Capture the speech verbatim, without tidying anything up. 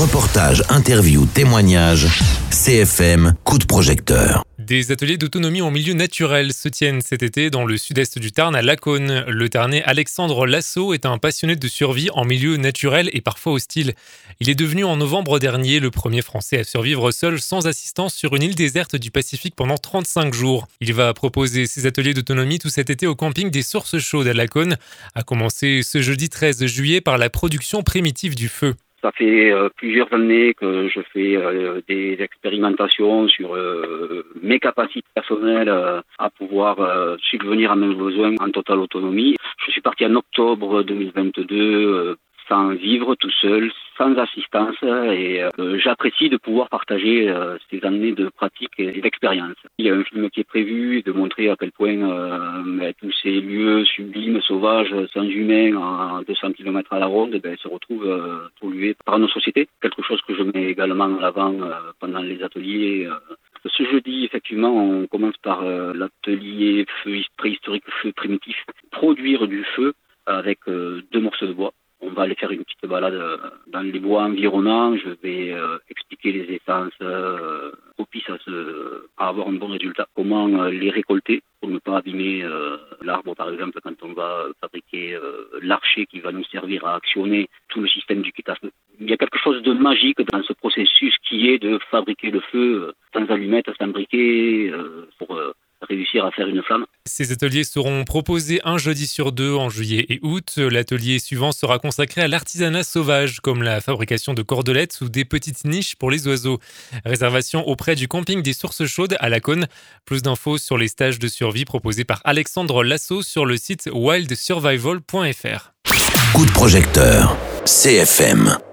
Reportages, interviews, témoignages, C F M, coup de projecteur. Des ateliers d'autonomie en milieu naturel se tiennent cet été dans le sud-est du Tarn à Laconne. Le Tarnais Alexandre Lasso est un passionné de survie en milieu naturel et parfois hostile. Il est devenu en novembre dernier le premier Français à survivre seul sans assistance sur une île déserte du Pacifique pendant trente-cinq jours. Il va proposer ses ateliers d'autonomie tout cet été au camping des Sources Chaudes à Laconne, à commencer ce jeudi treize juillet par la production primitive du feu. Ça fait euh, plusieurs années que je fais euh, des expérimentations sur euh, mes capacités personnelles euh, à pouvoir euh, subvenir à mes besoins en totale autonomie. Je suis parti en octobre deux mille vingt-deux euh, sans vivre tout seul, sans assistance et euh, j'apprécie de pouvoir partager euh, ces années de pratique et d'expérience. Il y a un film qui est prévu de montrer à quel point euh, tous ces lieux sublimes, sauvages, sans humains, à deux cents kilomètres à la ronde, ben, se retrouvent euh, pollués par nos sociétés. Quelque chose que je mets également en avant euh, pendant les ateliers. Euh. Ce jeudi, effectivement, on commence par euh, l'atelier feu préhistorique, feu primitif, produire du feu avec euh, deux morceaux de bois. On va aller faire une petite balade dans les bois environnants. Je vais euh, expliquer les essences euh, propices à, se, à avoir un bon résultat. Comment euh, les récolter pour ne pas abîmer euh, l'arbre, par exemple, quand on va fabriquer euh, l'archer qui va nous servir à actionner tout le système du kit à feu. Il y a quelque chose de magique dans ce processus qui est de fabriquer le feu euh, sans allumettes, sans briquet, euh, pour euh, réussir à faire une flamme. Ces ateliers seront proposés un jeudi sur deux en juillet et août. L'atelier suivant sera consacré à l'artisanat sauvage, comme la fabrication de cordelettes ou des petites niches pour les oiseaux. Réservation auprès du camping des Sources Chaudes à Laconne. Plus d'infos sur les stages de survie proposés par Alexandre Lasso sur le site wild survival point f r. Coup de projecteur, C F M.